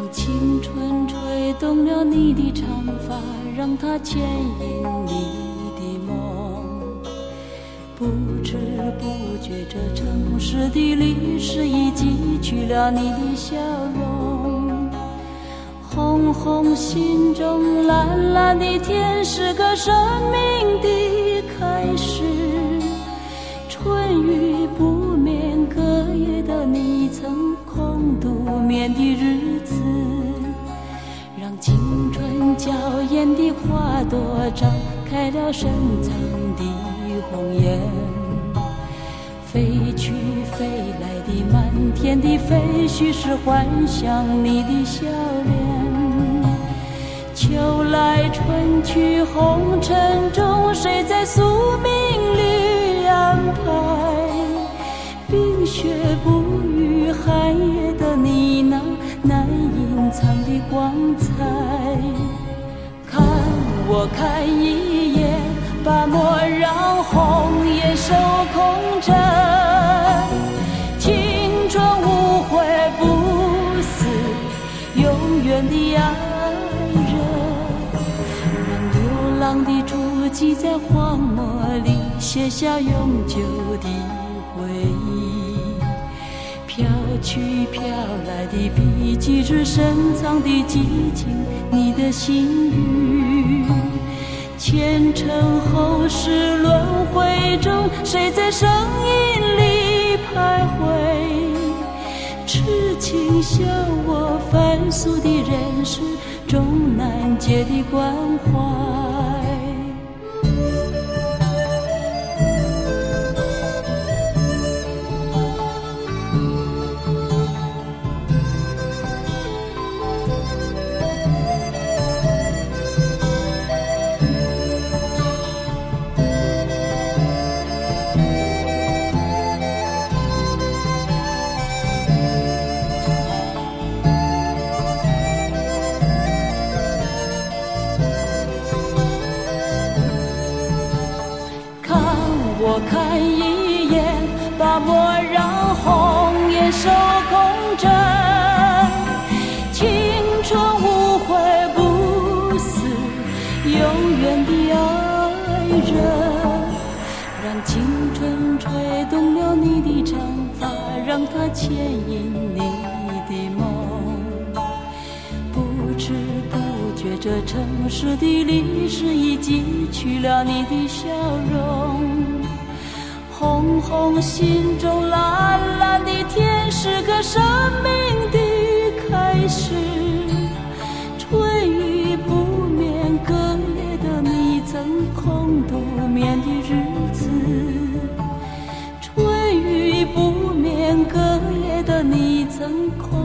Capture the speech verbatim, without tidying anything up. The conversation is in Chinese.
青春吹动了你的长发，让它牵引你的梦。不知不觉，这城市的历史已记取了你的笑容。红红心中，蓝蓝的天，是个生命的开始。春雨不眠，隔夜的你曾空独眠的日子，让青春娇艳的花朵绽开了深藏的红颜。飞去飞来的满天的飞絮，是幻想你的笑脸。秋来春去红尘中，谁在宿命里安排？冰雪不语，寒夜的你那难隐藏的光彩。看我看一眼，把莫让红颜守空枕。青春无悔不死，永远的爱人。让流浪的足迹在荒漠里写下永久的回忆。飘去飘来的笔迹，是深藏的激情，你的心语。前尘后世轮回中，谁在声音里徘徊？痴情笑我凡俗的人世中难解的关怀。我看一眼，把莫让红颜守空枕。青春无悔不死，永远的爱人。让青春吹动了你的长发，让它牵引你的梦。不知不觉，这城市的历史已记取了你的笑容。红红心中，蓝蓝的天，是个生命的开始。春雨不眠，隔夜的你曾空独眠的日子。春雨不眠，隔夜的你曾空